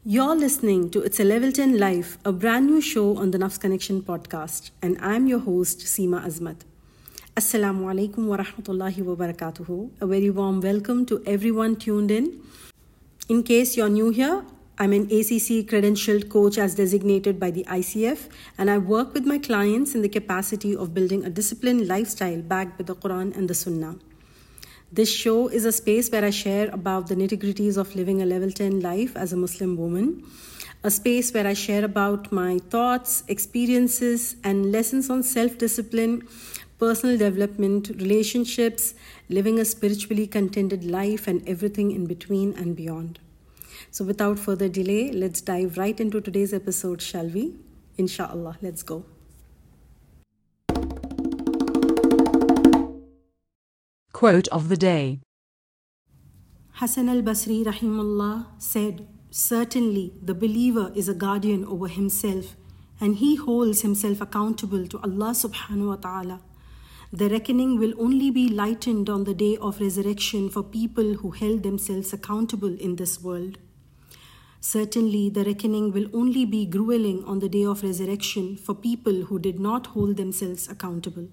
You're listening to It's a Level 10 Life, a brand new show on the Nafs Connection podcast, and I'm your host, Seema Azmat. Assalamu alaikum wa rahmatullahi wa barakatuhu. A very warm welcome to everyone tuned in. In case you're new here, I'm an ACC credentialed coach as designated by the ICF, and I work with my clients in the capacity of building a disciplined lifestyle backed with the Quran and the Sunnah. This show is a space where I share about the nitty-gritties of living a level 10 life as a Muslim woman, a space where I share about my thoughts, experiences, and lessons on self-discipline, personal development, relationships, living a spiritually contented life, and everything in between and beyond. So without further delay, let's dive right into today's episode, shall we? Inshallah, let's go. Quote of the day. Hassan al-Basri rahimahullah said, "Certainly the believer is a guardian over himself and he holds himself accountable to Allah subhanahu wa ta'ala. The reckoning will only be lightened on the day of resurrection for people who held themselves accountable in this world. Certainly the reckoning will only be grueling on the day of resurrection for people who did not hold themselves accountable."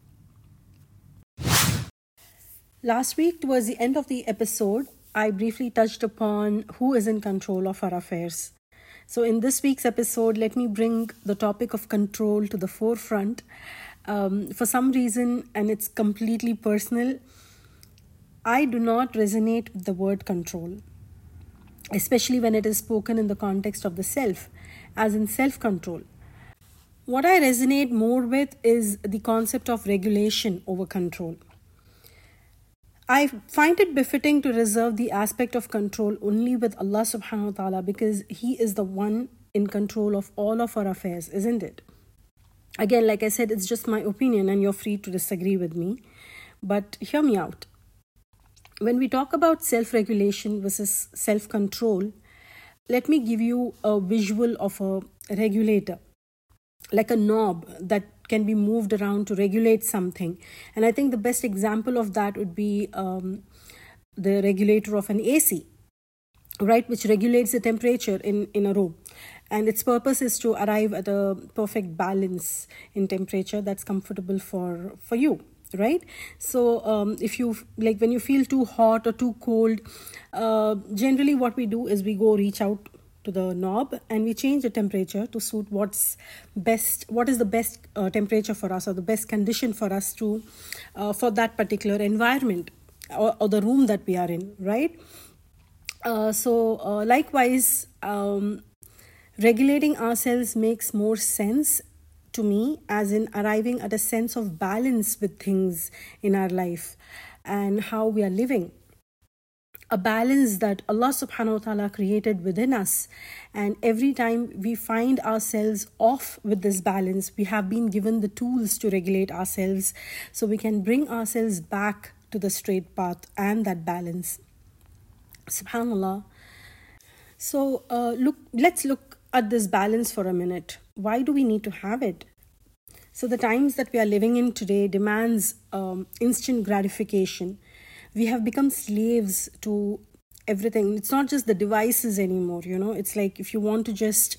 Last week, towards the end of the episode, I briefly touched upon who is in control of our affairs. So in this week's episode, let me bring the topic of control to the forefront. For some reason, and it's completely personal, I do not resonate with the word control, especially when it is spoken in the context of the self, as in self-control. What I resonate more with is the concept of regulation over control. I find it befitting to reserve the aspect of control only with Allah subhanahu wa ta'ala because He is the one in control of all of our affairs, isn't it? Again, like I said, it's just my opinion and you're free to disagree with me. But hear me out. When we talk about self-regulation versus self-control, let me give you a visual of a regulator, like a knob that can be moved around to regulate something. And I think the best example of that would be the regulator of an AC, right, which regulates the temperature in a room. And its purpose is to arrive at a perfect balance in temperature that's comfortable for you, right? So if you like, when you feel too hot or too cold, generally what we do is we go reach out to the knob and we change the temperature to suit what is the best temperature for us, or the best condition for us to for that particular environment or the room that we are in, right? Likewise, regulating ourselves makes more sense to me, as in arriving at a sense of balance with things in our life and how we are living. A balance that Allah subhanahu wa ta'ala created within us. And every time we find ourselves off with this balance, we have been given the tools to regulate ourselves so we can bring ourselves back to the straight path and that balance. SubhanAllah. So let's look at this balance for a minute. Why do we need to have it? So the times that we are living in today demands instant gratification. We have become slaves to everything. It's not just the devices anymore, It's like if you want to just,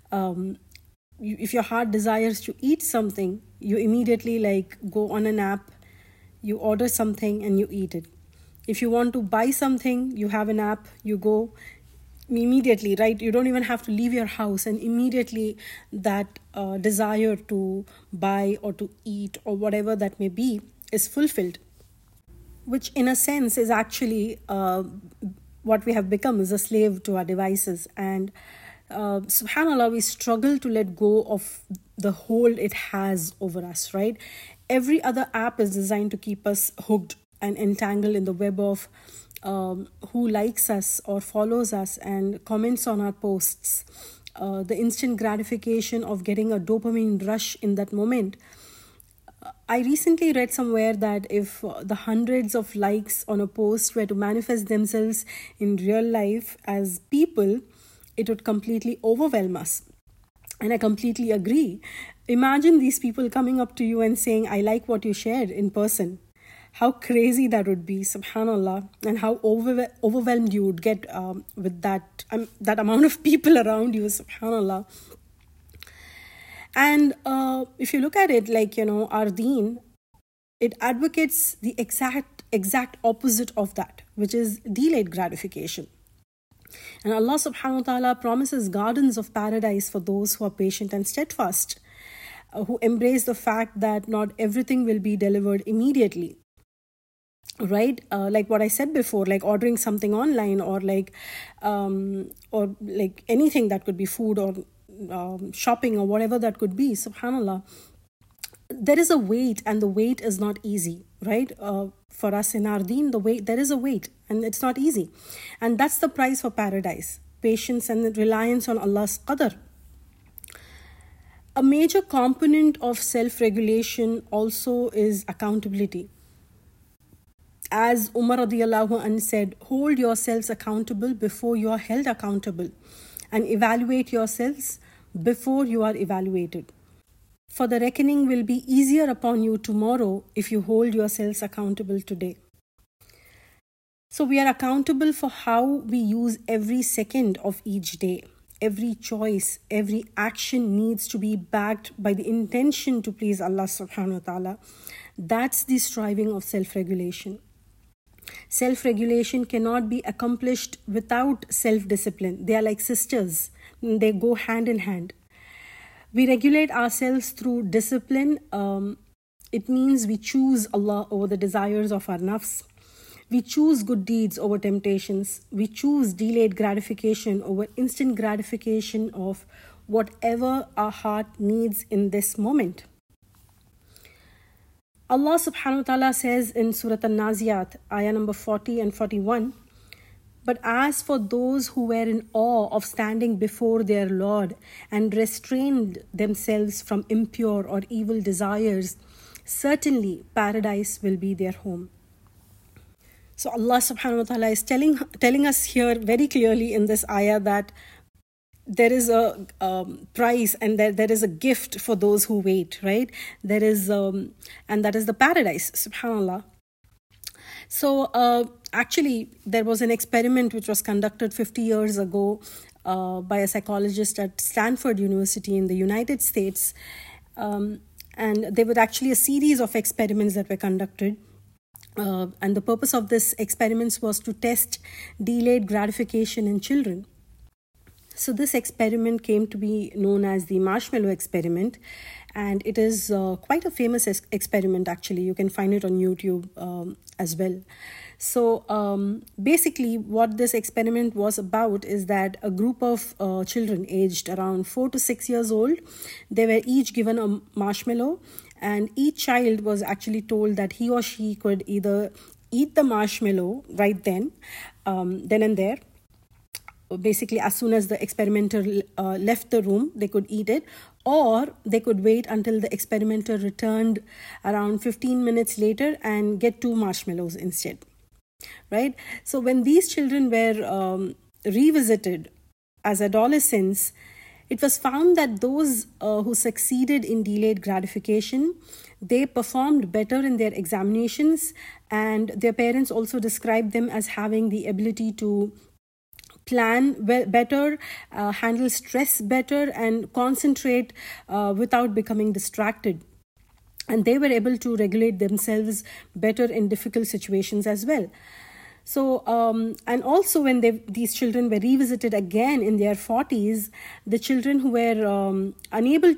if your heart desires to eat something, you immediately go on an app, you order something and you eat it. If you want to buy something, you have an app, you go immediately, right? You don't even have to leave your house, and immediately that desire to buy or to eat or whatever that may be is fulfilled. Which in a sense is actually what we have become, is a slave to our devices. And subhanAllah, we struggle to let go of the hold it has over us, right? Every other app is designed to keep us hooked and entangled in the web of who likes us or follows us and comments on our posts. The instant gratification of getting a dopamine rush in that moment. I recently read somewhere that if the hundreds of likes on a post were to manifest themselves in real life as people, it would completely overwhelm us. And I completely agree. Imagine these people coming up to you and saying, "I like what you shared," in person. How crazy that would be, subhanallah, and how overwhelmed you would get with that amount of people around you, subhanallah. And if you look at it, like, our deen, it advocates the exact opposite of that, which is delayed gratification. And Allah subhanahu wa ta'ala promises gardens of paradise for those who are patient and steadfast, who embrace the fact that not everything will be delivered immediately. Right? Like what I said before, like ordering something online, or like anything that could be food, or shopping, or whatever that could be, subhanallah. There is a wait, and the wait is not easy, right? For us in our deen, there is a wait, and it's not easy. And that's the price for paradise: patience and reliance on Allah's qadr. A major component of self-regulation also is accountability. As Umar radiallahu anh said, hold yourselves accountable before you are held accountable, and evaluate yourselves before you are evaluated. For the reckoning will be easier upon you tomorrow if you hold yourselves accountable today. So we are accountable for how we use every second of each day. Every choice, every action needs to be backed by the intention to please Allah subhanahu wa ta'ala. That's the striving of self-regulation. Self-regulation cannot be accomplished without self-discipline. They are like sisters. They go hand in hand. We regulate ourselves through discipline. It means we choose Allah over the desires of our nafs. We choose good deeds over temptations. We choose delayed gratification over instant gratification of whatever our heart needs in this moment. Allah subhanahu wa ta'ala says in Surah An-Naziyat, ayah number 40 and 41, but as for those who were in awe of standing before their Lord and restrained themselves from impure or evil desires, certainly paradise will be their home. So Allah subhanahu wa ta'ala is telling us here very clearly in this ayah that there is a prize, and there is a gift for those who wait, right? There is, and that is the paradise, subhanallah. So actually, there was an experiment which was conducted 50 years ago by a psychologist at Stanford University in the United States. And there were actually a series of experiments that were conducted. And the purpose of this experiments was to test delayed gratification in children. So this experiment came to be known as the marshmallow experiment, and it is quite a famous experiment actually. You can find it on YouTube as well. So basically what this experiment was about is that a group of children aged around 4 to 6 years old, they were each given a marshmallow, and each child was actually told that he or she could either eat the marshmallow right then and there. Basically, as soon as the experimenter left the room, they could eat it, or they could wait until the experimenter returned around 15 minutes later and get 2 marshmallows instead. Right? So when these children were revisited as adolescents, it was found that those who succeeded in delayed gratification, they performed better in their examinations, and their parents also described them as having the ability to plan better, handle stress better, and concentrate without becoming distracted. And they were able to regulate themselves better in difficult situations as well. So, and also when these children were revisited again in their 40s, the children who were unable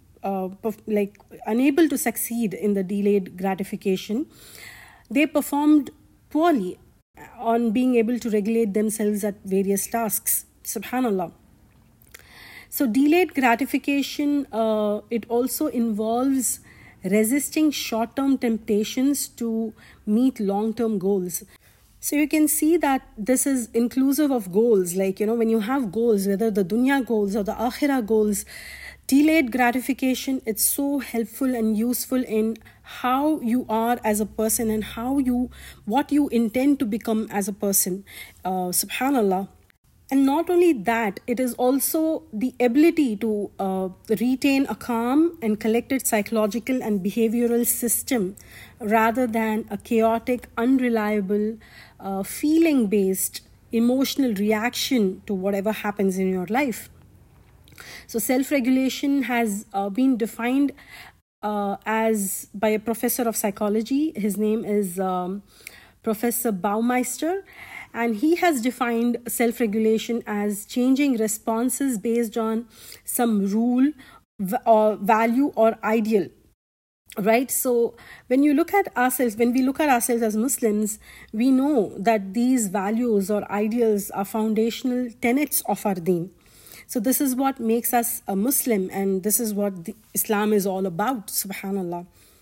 to succeed in the delayed gratification, they performed poorly on being able to regulate themselves at various tasks. Subhanallah. So delayed gratification, it also involves resisting short-term temptations to meet long-term goals. So you can see that this is inclusive of goals. Like, when you have goals, whether the dunya goals or the akhirah goals, delayed gratification, it's so helpful and useful in how you are as a person and what you intend to become as a person. Subhanallah. And not only that, it is also the ability to retain a calm and collected psychological and behavioral system rather than a chaotic, unreliable, feeling-based emotional reaction to whatever happens in your life. So self-regulation has been defined as by a professor of psychology. His name is Professor Baumeister. And he has defined self-regulation as changing responses based on some rule or value or ideal. Right? So when we look at ourselves as Muslims, we know that these values or ideals are foundational tenets of our deen. So this is what makes us a Muslim, and this is what Islam is all about, subhanallah.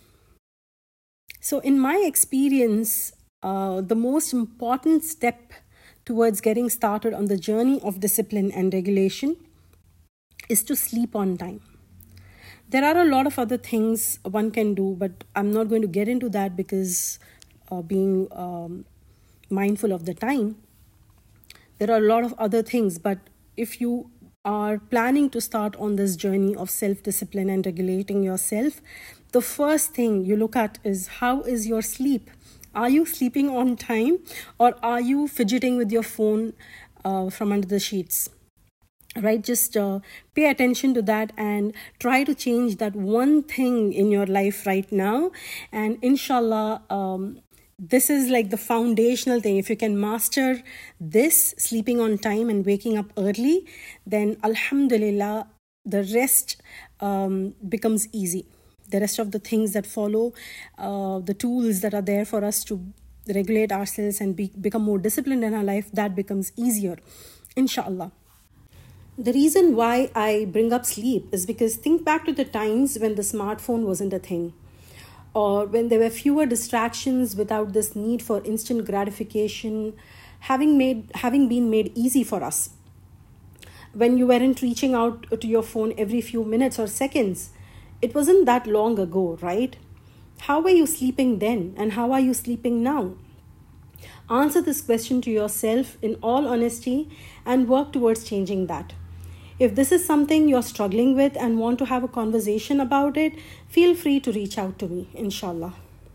So in my experience, the most important step towards getting started on the journey of discipline and regulation is to sleep on time. There are a lot of other things one can do, but I'm not going to get into that because being mindful of the time. There are a lot of other things, but if you are planning to start on this journey of self-discipline and regulating yourself, the first thing you look at is, how is your sleep? Are you sleeping on time, or are you fidgeting with your phone from under the sheets? Right? Just pay attention to that and try to change that one thing in your life right now. And inshallah, this is like the foundational thing. If you can master this, sleeping on time and waking up early, then alhamdulillah, the rest becomes easy. The rest of the things that follow, the tools that are there for us to regulate ourselves and become more disciplined in our life, that becomes easier, inshallah. The reason why I bring up sleep is because think back to the times when the smartphone wasn't a thing, or when there were fewer distractions without this need for instant gratification having been made easy for us. When you weren't reaching out to your phone every few minutes or seconds. It wasn't that long ago, right? How were you sleeping then, and how are you sleeping now? Answer this question to yourself in all honesty and work towards changing that. If this is something you're struggling with and want to have a conversation about it, feel free to reach out to me, inshallah.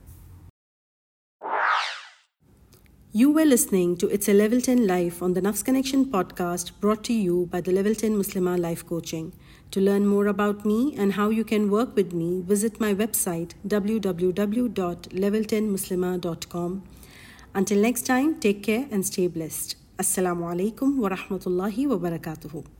You were listening to It's a Level 10 Life on the Nafs Connection podcast, brought to you by the Level 10 Muslimah Life Coaching. To learn more about me and how you can work with me, visit my website www.level10muslimah.com. Until next time, take care and stay blessed. Assalamu alaikum wa rahmatullahi wa barakatuhu.